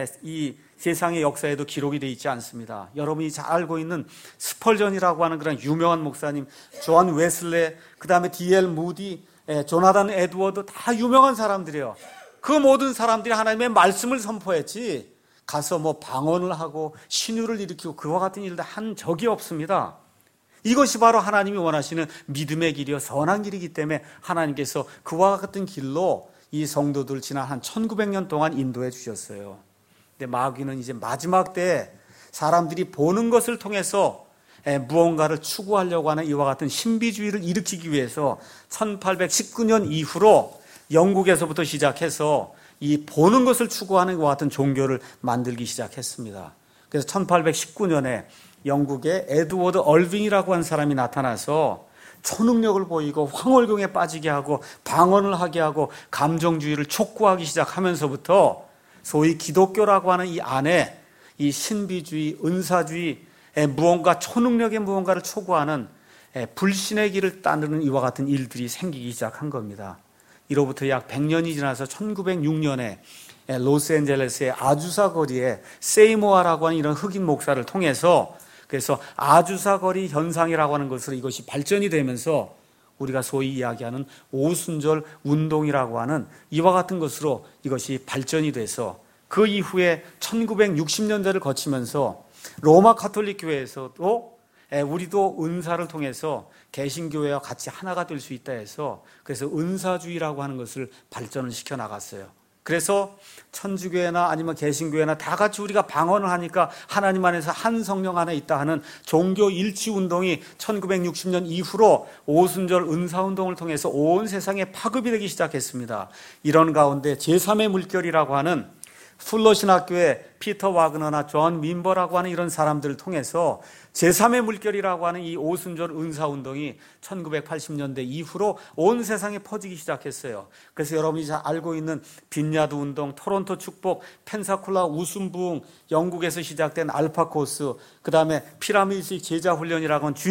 이 세상의 역사에도 기록이 되어 있지 않습니다. 여러분이 잘 알고 있는 스펄전이라고 하는 그런 유명한 목사님, 존 웨슬레, 그 다음에 D.L. 무디, 조나단 에드워드, 다 유명한 사람들이에요. 그 모든 사람들이 하나님의 말씀을 선포했지 가서 뭐 방언을 하고 신유를 일으키고 그와 같은 일도 한 적이 없습니다. 이것이 바로 하나님이 원하시는 믿음의 길이요 선한 길이기 때문에 하나님께서 그와 같은 길로 이 성도들 지난 한 1900년 동안 인도해 주셨어요. 근데 마귀는 이제 마지막 때에 사람들이 보는 것을 통해서 무언가를 추구하려고 하는 이와 같은 신비주의를 일으키기 위해서 1819년 이후로 영국에서부터 시작해서 이 보는 것을 추구하는 것 같은 종교를 만들기 시작했습니다. 그래서 1819년에 영국의 에드워드 얼빙이라고 하는 사람이 나타나서 초능력을 보이고 황홀경에 빠지게 하고 방언을 하게 하고 감정주의를 촉구하기 시작하면서부터 소위 기독교라고 하는 이 안에 이 신비주의, 은사주의, 무언가 초능력의 무언가를 촉구하는 불신의 길을 따르는 이와 같은 일들이 생기기 시작한 겁니다. 이로부터 약 100년이 지나서 1906년에 로스앤젤레스의 아주사 거리에 세이모아라고 하는 이런 흑인 목사를 통해서 그래서 아주사 거리 현상이라고 하는 것으로 이것이 발전이 되면서 우리가 소위 이야기하는 오순절 운동이라고 하는 이와 같은 것으로 이것이 발전이 돼서 그 이후에 1960년대를 거치면서 로마 가톨릭 교회에서도 우리도 은사를 통해서 개신교회와 같이 하나가 될 수 있다 해서 그래서 은사주의라고 하는 것을 발전을 시켜 나갔어요. 그래서 천주교회나 아니면 개신교회나 다 같이 우리가 방언을 하니까 하나님 안에서 한 성령 안에 있다 하는 종교 일치 운동이 1960년 이후로 오순절 은사 운동을 통해서 온 세상에 파급이 되기 시작했습니다. 이런 가운데 제3의 물결이라고 하는 풀러 신학교의 피터 와그너나 존 민버라고 하는 이런 사람들을 통해서 제3의 물결이라고 하는 이 오순절 은사운동이 1980년대 이후로 온 세상에 퍼지기 시작했어요. 그래서 여러분이 잘 알고 있는 빈야드 운동, 토론토 축복, 펜사콜라 웃음부흥, 영국에서 시작된 알파코스, 그 다음에 피라미드식 제자훈련이라고 하는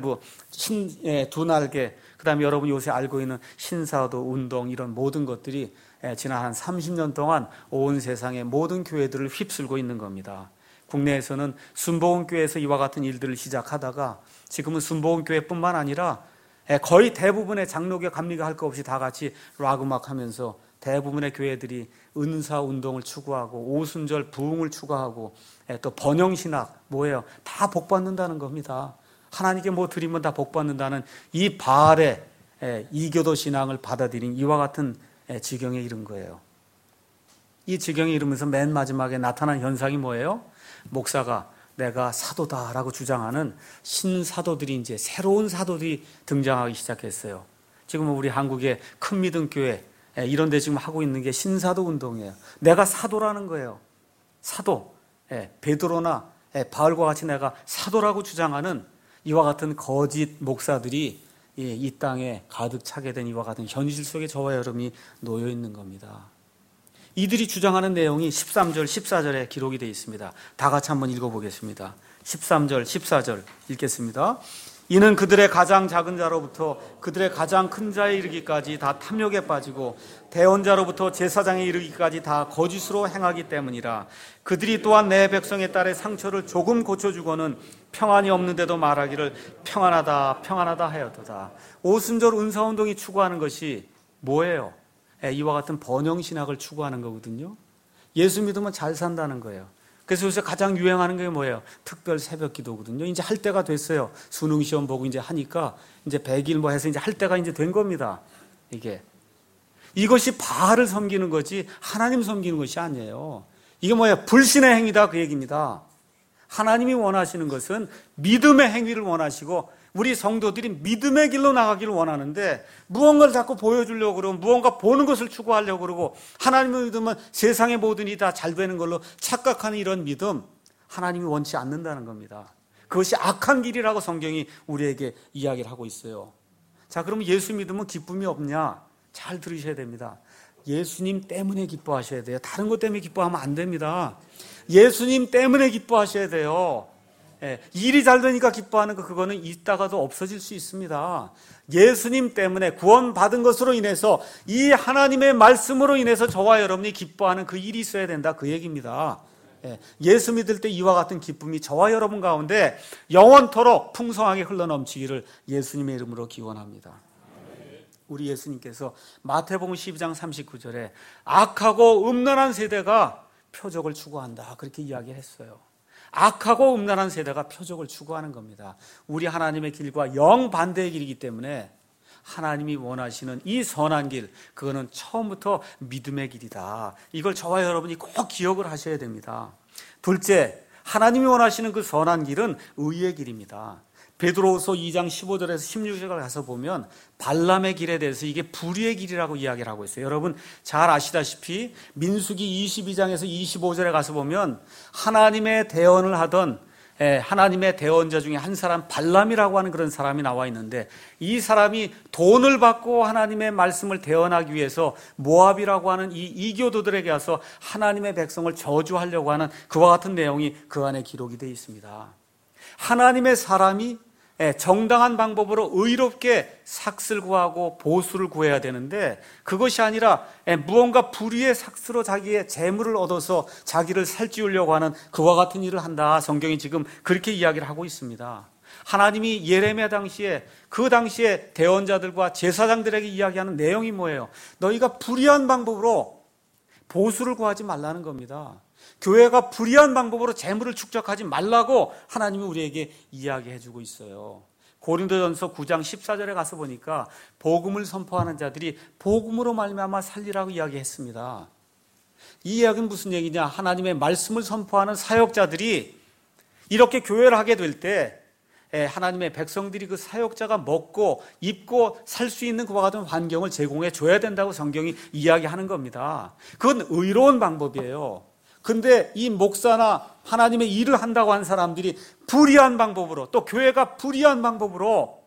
G12, 두 날개, 그 다음에 여러분이 요새 알고 있는 신사도 운동, 이런 모든 것들이 지난 한 30년 동안 온 세상의 모든 교회들을 휩쓸고 있는 겁니다. 국내에서는 순복음교회에서 이와 같은 일들을 시작하다가 지금은 순복음교회뿐만 아니라 거의 대부분의 장로교 감리교 할 것 없이 다 같이 락 음악하면서 대부분의 교회들이 은사운동을 추구하고 오순절 부흥을 추구하고 또 번영신학 뭐예요? 다 복받는다는 겁니다. 하나님께 뭐 드리면 다 복받는다는 이 바알의 이교도 신앙을 받아들인 이와 같은 지경에 이른 거예요. 이 지경에 이르면서 맨 마지막에 나타난 현상이 뭐예요? 목사가 내가 사도다라고 주장하는 신사도들이 이제 새로운 사도들이 등장하기 시작했어요. 지금은 우리 한국의 큰 믿음 교회 이런 데 지금 하고 있는 게 신사도 운동이에요. 내가 사도라는 거예요. 사도. 베드로나 바울과 같이 내가 사도라고 주장하는 이와 같은 거짓 목사들이 이 땅에 가득 차게 된 이와 같은 현실 속에 저와 여러분이 놓여 있는 겁니다. 이들이 주장하는 내용이 13절, 14절에 기록이 되어 있습니다. 다 같이 한번 읽어보겠습니다. 13절, 14절 읽겠습니다. 이는 그들의 가장 작은 자로부터 그들의 가장 큰 자에 이르기까지 다 탐욕에 빠지고 대언자로부터 제사장에 이르기까지 다 거짓으로 행하기 때문이라. 그들이 또한 내 백성의 딸의 상처를 조금 고쳐주고는 평안이 없는데도 말하기를 평안하다 평안하다 하였도다. 오순절 은사운동이 추구하는 것이 뭐예요? 이와 같은 번영신학을 추구하는 거거든요. 예수 믿으면 잘 산다는 거예요. 그래서 요새 가장 유행하는 게 뭐예요? 특별 새벽 기도거든요. 이제 할 때가 됐어요. 수능 시험 보고 이제 하니까 이제 100일 뭐 해서 이제 할 때가 이제 된 겁니다. 이것이 바알을 섬기는 거지 하나님 섬기는 것이 아니에요. 이게 뭐예요? 불신의 행위다 그 얘기입니다. 하나님이 원하시는 것은 믿음의 행위를 원하시고 우리 성도들이 믿음의 길로 나가기를 원하는데 무언가를 자꾸 보여주려고 그러고 무언가 보는 것을 추구하려고 그러고 하나님을 믿으면 세상의 모든 일이 다 잘 되는 걸로 착각하는 이런 믿음 하나님이 원치 않는다는 겁니다. 그것이 악한 길이라고 성경이 우리에게 이야기를 하고 있어요. 자, 그럼 예수 믿으면 기쁨이 없냐? 잘 들으셔야 됩니다. 예수님 때문에 기뻐하셔야 돼요. 다른 것 때문에 기뻐하면 안 됩니다. 예수님 때문에 기뻐하셔야 돼요. 일이 잘 되니까 기뻐하는 거 그거는 있다가도 없어질 수 있습니다. 예수님 때문에 구원받은 것으로 인해서 이 하나님의 말씀으로 인해서 저와 여러분이 기뻐하는 그 일이 있어야 된다 그 얘기입니다. 예수 믿을 때 이와 같은 기쁨이 저와 여러분 가운데 영원토록 풍성하게 흘러넘치기를 예수님의 이름으로 기원합니다. 우리 예수님께서 마태복음 12장 39절에 악하고 음란한 세대가 표적을 추구한다 그렇게 이야기했어요. 악하고 음란한 세대가 표적을 추구하는 겁니다. 우리 하나님의 길과 영반대의 길이기 때문에 하나님이 원하시는 이 선한 길, 그거는 처음부터 믿음의 길이다. 이걸 저와 여러분이 꼭 기억을 하셔야 됩니다. 둘째, 하나님이 원하시는 그 선한 길은 의의 길입니다. 베드로후서 2장 15절에서 16절을 가서 보면 발람의 길에 대해서 이게 불의의 길이라고 이야기를 하고 있어요. 여러분 잘 아시다시피 민수기 22장에서 25절에 가서 보면 하나님의 대언을 하던 하나님의 대언자 중에 한 사람 발람이라고 하는 그런 사람이 나와 있는데 이 사람이 돈을 받고 하나님의 말씀을 대언하기 위해서 모압이라고 하는 이 이교도들에게 와서 하나님의 백성을 저주하려고 하는 그와 같은 내용이 그 안에 기록이 되어 있습니다. 하나님의 사람이 정당한 방법으로 의롭게 삭슬 구하고 보수를 구해야 되는데 그것이 아니라 무언가 불의의 삭스로 자기의 재물을 얻어서 자기를 살찌우려고 하는 그와 같은 일을 한다. 성경이 지금 그렇게 이야기를 하고 있습니다. 하나님이 예레미야 당시에 그 당시에 대언자들과 제사장들에게 이야기하는 내용이 뭐예요? 너희가 불의한 방법으로 보수를 구하지 말라는 겁니다. 교회가 불의한 방법으로 재물을 축적하지 말라고 하나님이 우리에게 이야기해 주고 있어요. 고린도전서 9장 14절에 가서 보니까 복음을 선포하는 자들이 복음으로 말미암아 살리라고 이야기했습니다. 이 이야기는 무슨 얘기냐? 하나님의 말씀을 선포하는 사역자들이 이렇게 교회를 하게 될 때 하나님의 백성들이 그 사역자가 먹고 입고 살 수 있는 그와 같은 환경을 제공해 줘야 된다고 성경이 이야기하는 겁니다. 그건 의로운 방법이에요. 근데 이 목사나 하나님의 일을 한다고 한 사람들이 불의한 방법으로 또 교회가 불의한 방법으로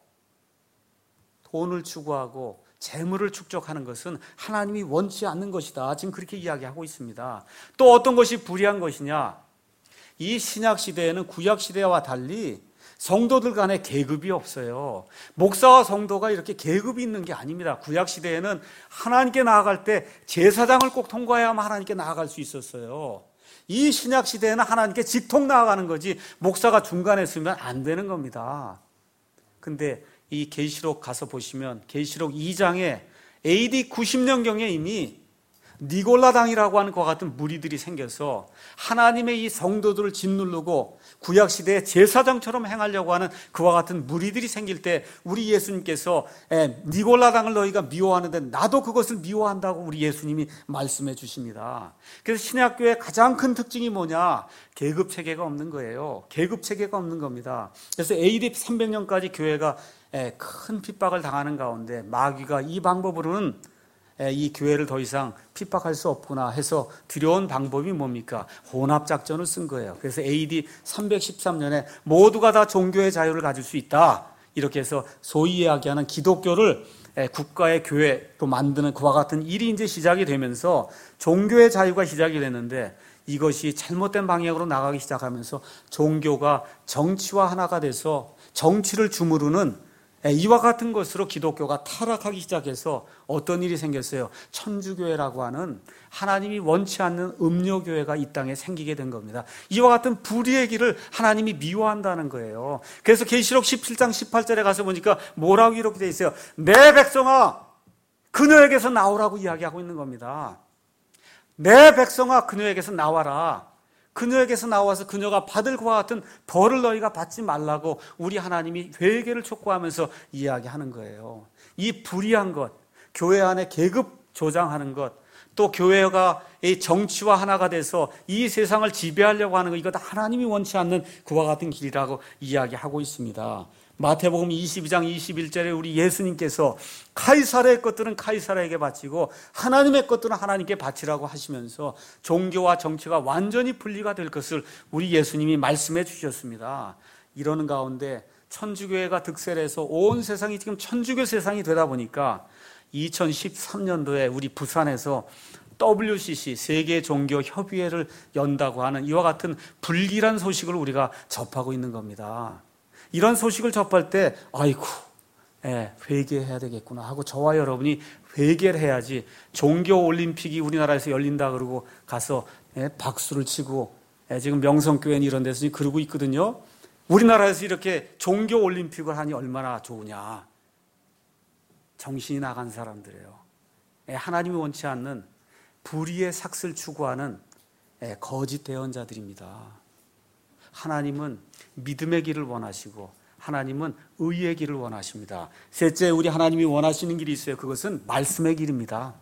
돈을 추구하고 재물을 축적하는 것은 하나님이 원치 않는 것이다. 지금 그렇게 이야기하고 있습니다. 또 어떤 것이 불의한 것이냐? 이 신약 시대에는 구약 시대와 달리 성도들 간에 계급이 없어요. 목사와 성도가 이렇게 계급이 있는 게 아닙니다. 구약 시대에는 하나님께 나아갈 때 제사장을 꼭 통과해야만 하나님께 나아갈 수 있었어요. 이 신약 시대에는 하나님께 직통 나아가는 거지 목사가 중간에 있으면 안 되는 겁니다. 근데 이 계시록 가서 보시면 계시록 2장에 AD 90년경에 이미 니골라당이라고 하는 것 같은 무리들이 생겨서 하나님의 이 성도들을 짓누르고 구약시대의 제사장처럼 행하려고 하는 그와 같은 무리들이 생길 때 우리 예수님께서 니골라당을 너희가 미워하는데 나도 그것을 미워한다고 우리 예수님이 말씀해 주십니다. 그래서 신약교회의 가장 큰 특징이 뭐냐? 계급체계가 없는 거예요. 계급체계가 없는 겁니다. 그래서 AD 300년까지 교회가 큰 핍박을 당하는 가운데 마귀가 이 방법으로는 이 교회를 더 이상 핍박할 수 없구나 해서 들여온 방법이 뭡니까? 혼합작전을 쓴 거예요. 그래서 AD 313년에 모두가 다 종교의 자유를 가질 수 있다. 이렇게 해서 소위 이야기하는 기독교를 국가의 교회로 만드는 그와 같은 일이 이제 시작이 되면서 종교의 자유가 시작이 됐는데 이것이 잘못된 방향으로 나가기 시작하면서 종교가 정치와 하나가 돼서 정치를 주무르는 이와 같은 것으로 기독교가 타락하기 시작해서 어떤 일이 생겼어요? 천주교회라고 하는 하나님이 원치 않는 음료교회가 이 땅에 생기게 된 겁니다. 이와 같은 불의의 길을 하나님이 미워한다는 거예요. 그래서 계시록 17장 18절에 가서 보니까 뭐라고 이렇게 돼 있어요? 내 백성아 그녀에게서 나오라고 이야기하고 있는 겁니다. 내 백성아 그녀에게서 나와라. 그녀에게서 나와서 그녀가 받을 그와 같은 벌을 너희가 받지 말라고 우리 하나님이 회개를 촉구하면서 이야기하는 거예요. 이 불의한 것, 교회 안에 계급 조장하는 것, 또 교회가 이 정치와 하나가 돼서 이 세상을 지배하려고 하는 것, 이것 하나님이 원치 않는 그와 같은 길이라고 이야기하고 있습니다. 마태복음 22장 21절에 우리 예수님께서 카이사르의 것들은 카이사르에게 바치고 하나님의 것들은 하나님께 바치라고 하시면서 종교와 정치가 완전히 분리가 될 것을 우리 예수님이 말씀해 주셨습니다. 이러는 가운데 천주교회가 득세를 해서 온 세상이 지금 천주교 세상이 되다 보니까 2013년도에 우리 부산에서 WCC 세계종교협의회를 연다고 하는 이와 같은 불길한 소식을 우리가 접하고 있는 겁니다. 이런 소식을 접할 때 아이고 회개해야 되겠구나 하고 저와 여러분이 회개를 해야지 종교올림픽이 우리나라에서 열린다 그러고 가서 박수를 치고 지금 명성교회는 이런 데서 그러고 있거든요. 우리나라에서 이렇게 종교올림픽을 하니 얼마나 좋으냐. 정신이 나간 사람들이에요. 하나님이 원치 않는 불의의 삭슬 추구하는 거짓 대언자들입니다. 하나님은 믿음의 길을 원하시고 하나님은 의의 길을 원하십니다. 셋째, 우리 하나님이 원하시는 길이 있어요. 그것은 말씀의 길입니다.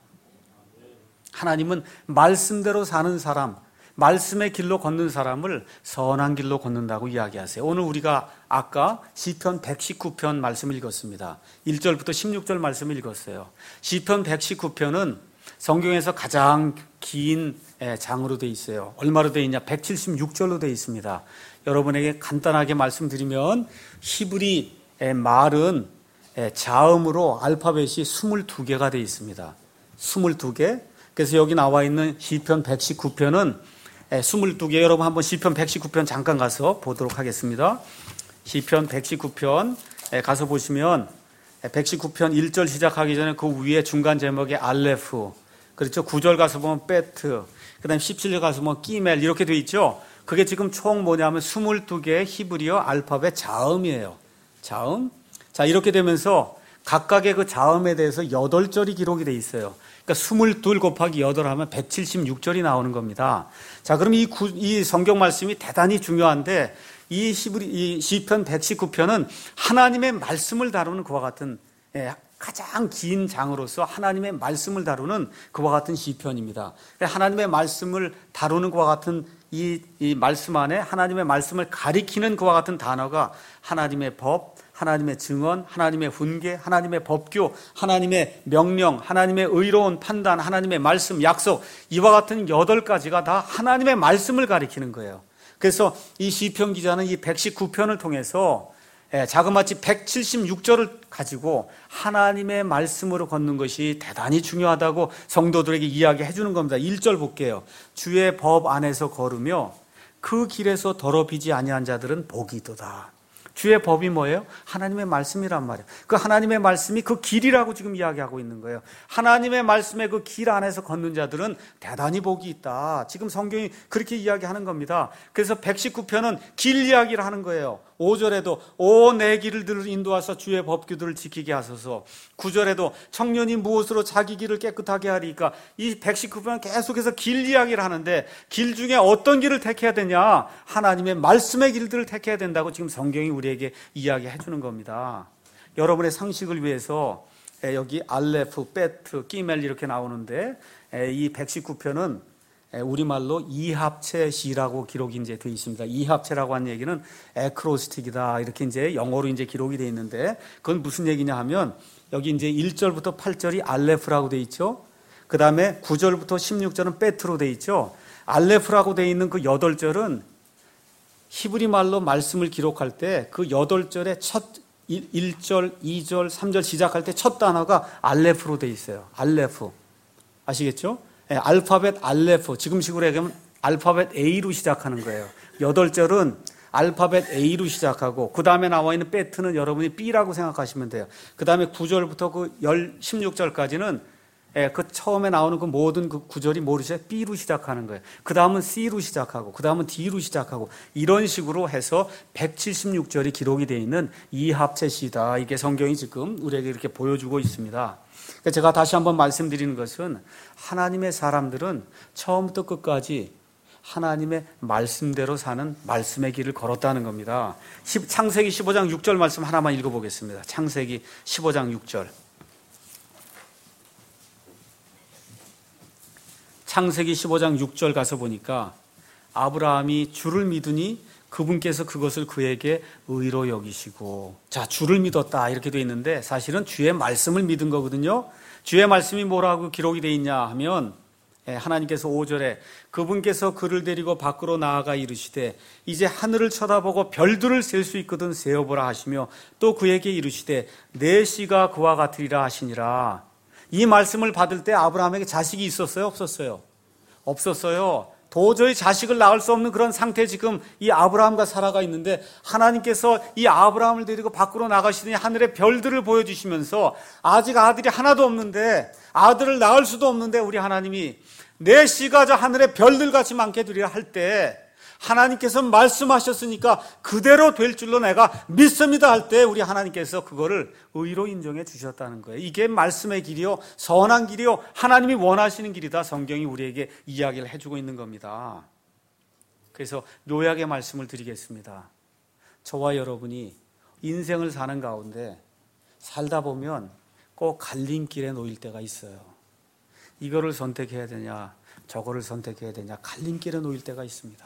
하나님은 말씀대로 사는 사람, 말씀의 길로 걷는 사람을 선한 길로 걷는다고 이야기하세요. 오늘 우리가 아까 시편 119편 말씀을 읽었습니다. 1절부터 16절 말씀을 읽었어요. 시편 119편은 성경에서 가장 긴 장으로 되어 있어요. 얼마로 되어 있냐? 176절로 되어 있습니다. 여러분에게 간단하게 말씀드리면 히브리 말은 자음으로 알파벳이 22개가 되어 있습니다. 22개. 그래서 여기 나와 있는 시편 119편은 22개. 여러분 한번 시편 119편 잠깐 가서 보도록 하겠습니다. 시편 119편 가서 보시면 119편 1절 시작하기 전에 그 위에 중간 제목에 알레프, 그렇죠? 9절 가서 보면 베트, 그 다음에 17절 가서 보면 끼멜 이렇게 되어 있죠? 그게 지금 총 뭐냐면 22개의 히브리어 알파벳 자음이에요. 자음. 자, 이렇게 되면서 각각의 그 자음에 대해서 8절이 기록이 되어 있어요. 그러니까 22 곱하기 8 하면 176절이 나오는 겁니다. 자, 그럼 이 성경 말씀이 대단히 중요한데 이 시편 119편은 하나님의 말씀을 다루는 그와 같은 가장 긴 장으로서 하나님의 말씀을 다루는 그와 같은 시편입니다. 하나님의 말씀을 다루는 그와 같은 이 말씀 안에 하나님의 말씀을 가리키는 그와 같은 단어가 하나님의 법, 하나님의 증언, 하나님의 훈계, 하나님의 법규, 하나님의 명령, 하나님의 의로운 판단, 하나님의 말씀, 약속, 이와 같은 8가지가 다 하나님의 말씀을 가리키는 거예요. 그래서 이 시편 기자는 이 119편을 통해서 자그마치 176절을 가지고 하나님의 말씀으로 걷는 것이 대단히 중요하다고 성도들에게 이야기해 주는 겁니다. 1절 볼게요. 주의 법 안에서 걸으며 그 길에서 더럽히지 아니한 자들은 복이 있도다. 주의 법이 뭐예요? 하나님의 말씀이란 말이에요. 그 하나님의 말씀이 그 길이라고 지금 이야기하고 있는 거예요. 하나님의 말씀의 그 길 안에서 걷는 자들은 대단히 복이 있다. 지금 성경이 그렇게 이야기하는 겁니다. 그래서 119편은 길 이야기를 하는 거예요. 5절에도 오 내 길을 인도하사 주의 법규들을 지키게 하소서. 9절에도 청년이 무엇으로 자기 길을 깨끗하게 하리까. 이 119편은 계속해서 길 이야기를 하는데 길 중에 어떤 길을 택해야 되냐? 하나님의 말씀의 길들을 택해야 된다고 지금 성경이 우리에게 이야기해 주는 겁니다. 여러분의 상식을 위해서 여기 알레프, 베트, 끼멜 이렇게 나오는데 이 119편은 우리말로 이합체 시라고 기록이 이제 되어 있습니다. 이합체라고 하는 얘기는 에크로스틱이다. 이렇게 이제 영어로 이제 기록이 되어 있는데 그건 무슨 얘기냐 하면 여기 이제 1절부터 8절이 알레프라고 되어 있죠. 그 다음에 9절부터 16절은 베트로 되어 있죠. 알레프라고 되어 있는 그 8절은 히브리 말로 말씀을 기록할 때 그 8절의 첫 1절, 2절, 3절 시작할 때 첫 단어가 알레프로 돼 있어요. 알레프. 아시겠죠? 예, 알파벳 알레프. 지금식으로 얘기하면 알파벳 A로 시작하는 거예요. 8절은 알파벳 A로 시작하고 그 다음에 나와 있는 베트는 여러분이 B라고 생각하시면 돼요. 그 다음에 9절부터 그 16절까지는 그 처음에 나오는 그 모든 그 구절이 뭐로 시작? B로 시작하는 거예요. 그 다음은 C로 시작하고 그 다음은 D로 시작하고 이런 식으로 해서 176절이 기록이 되어 있는 이 합체시다. 이게 성경이 지금 우리에게 이렇게 보여주고 있습니다. 그러니까 제가 다시 한번 말씀드리는 것은 하나님의 사람들은 처음부터 끝까지 하나님의 말씀대로 사는 말씀의 길을 걸었다는 겁니다. 창세기 15장 6절 말씀 하나만 읽어보겠습니다. 창세기 15장 6절. 창세기 15장 6절 가서 보니까 아브라함이 주를 믿으니 그분께서 그것을 그에게 의로 여기시고, 자, 주를 믿었다 이렇게 되어 있는데 사실은 주의 말씀을 믿은 거거든요. 주의 말씀이 뭐라고 기록이 되어 있냐 하면 하나님께서 5절에 그분께서 그를 데리고 밖으로 나아가 이르시되 이제 하늘을 쳐다보고 별들을 셀 수 있거든 세어보라 하시며 또 그에게 이르시되 내 씨가 그와 같으리라 하시니라. 이 말씀을 받을 때 아브라함에게 자식이 있었어요? 없었어요? 없었어요. 도저히 자식을 낳을 수 없는 그런 상태에 지금 이 아브라함과 사라가 있는데 하나님께서 이 아브라함을 데리고 밖으로 나가시더니 하늘의 별들을 보여주시면서 아직 아들이 하나도 없는데 아들을 낳을 수도 없는데 우리 하나님이 내 씨가 저 하늘의 별들같이 많게 되리라 할 때 하나님께서 말씀하셨으니까 그대로 될 줄로 내가 믿습니다 할 때 우리 하나님께서 그거를 의로 인정해 주셨다는 거예요. 이게 말씀의 길이요, 선한 길이요, 하나님이 원하시는 길이다. 성경이 우리에게 이야기를 해주고 있는 겁니다. 그래서 요약의 말씀을 드리겠습니다. 저와 여러분이 인생을 사는 가운데 살다 보면 꼭 갈림길에 놓일 때가 있어요. 이거를 선택해야 되냐, 저거를 선택해야 되냐, 갈림길에 놓일 때가 있습니다.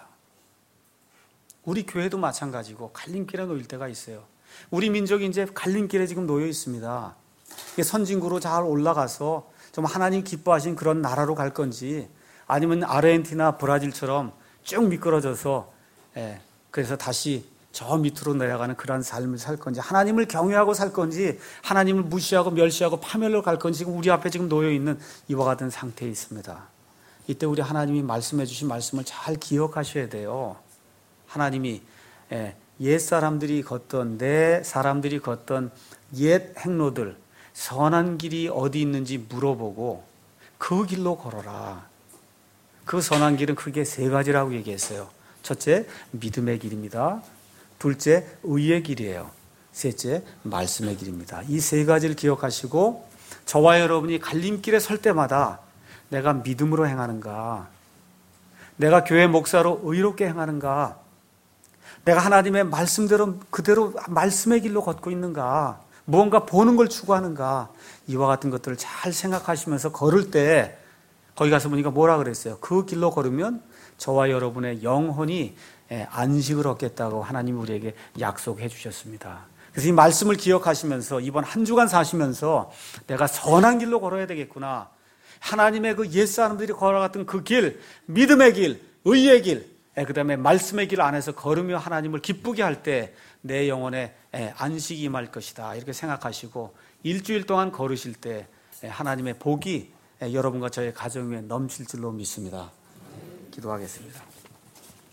우리 교회도 마찬가지고 갈림길에 놓일 때가 있어요. 우리 민족이 이제 갈림길에 지금 놓여 있습니다. 선진국으로 잘 올라가서 좀 하나님 기뻐하신 그런 나라로 갈 건지 아니면 아르헨티나, 브라질처럼 쭉 미끄러져서 그래서 다시 저 밑으로 내려가는 그런 삶을 살 건지 하나님을 경외하고 살 건지 하나님을 무시하고 멸시하고 파멸로 갈 건지 지금 우리 앞에 지금 놓여 있는 이와 같은 상태에 있습니다. 이때 우리 하나님이 말씀해 주신 말씀을 잘 기억하셔야 돼요. 하나님이 옛 사람들이 걷던 내 사람들이 걷던 옛 행로들 선한 길이 어디 있는지 물어보고 그 길로 걸어라. 그 선한 길은 크게 3가지라고 얘기했어요. 첫째, 믿음의 길입니다. 둘째, 의의 길이에요. 셋째, 말씀의 길입니다. 이 3가지를 기억하시고 저와 여러분이 갈림길에 설 때마다 내가 믿음으로 행하는가, 내가 교회 목사로 의롭게 행하는가, 내가 하나님의 말씀대로 그대로 말씀의 길로 걷고 있는가, 무언가 보는 걸 추구하는가, 이와 같은 것들을 잘 생각하시면서 걸을 때 거기 가서 보니까 뭐라 그랬어요? 그 길로 걸으면 저와 여러분의 영혼이 안식을 얻겠다고 하나님이 우리에게 약속해 주셨습니다. 그래서 이 말씀을 기억하시면서 이번 한 주간 사시면서 내가 선한 길로 걸어야 되겠구나, 하나님의 그 옛사람들이 걸어갔던 그 길, 믿음의 길, 의의 길, 그 다음에 말씀의 길 안에서 걸으며 하나님을 기쁘게 할 때 내 영혼에 안식이 임할 것이다 이렇게 생각하시고 일주일 동안 걸으실 때 하나님의 복이 여러분과 저의 가정 위에 넘칠 줄로 믿습니다. 기도하겠습니다.